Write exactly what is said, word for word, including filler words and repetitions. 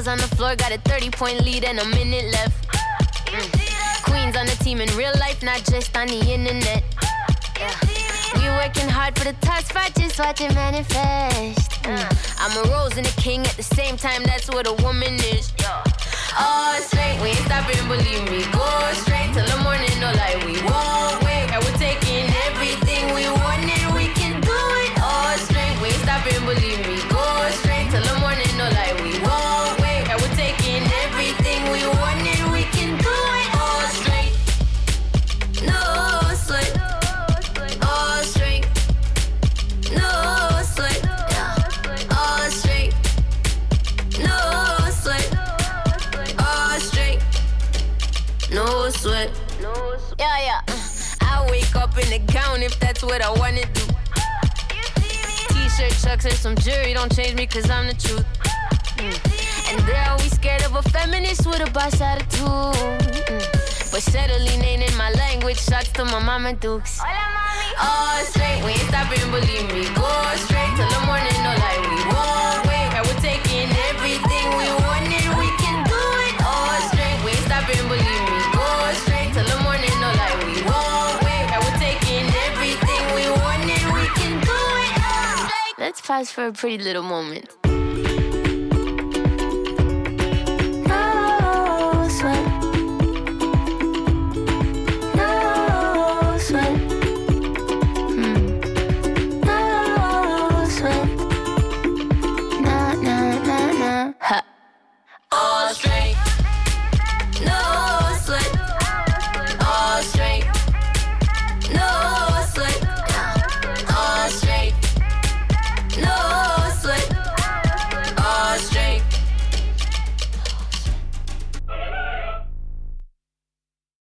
Girls on the floor got a thirty-point lead and a minute left. Mm. Queens on the team in real life, not just on the internet. Yeah. We working hard for the top spot, just watch it manifest. Mm. I'm a rose and a king at the same time, that's what a woman is. All straight, we ain't stopping, believe me. Go straight till the morning, no lie, we won't wait. And we're taking everything we wanted, we can do it. All straight, we ain't stopping, believe me. Go straight till the morning, no lie, we won't wait. And we're taking everything we wanted, we can do it. All straight, no sweat. All straight, no sweat. Yeah. All straight, no sweat. All straight, no sweat. Yeah, yeah. I wake up in the gown if that's what I wanna do. T-shirt, chucks, and some jewelry don't change me cause I'm the truth. Mm. And they're always scared of a feminist with a boss attitude. Mm. But settling ain't in my language. Shots to my mama dukes. All straight, we ain't stopping, believe me. Go straight till the morning, no lie, we won't wait. And we're taking everything we wanted, we can do it. All straight, we ain't stopping, believe me. Go straight till the morning, no lie, we won't wait. And we're taking everything we wanted, we can do it. All straight. Let's pause for a pretty little moment.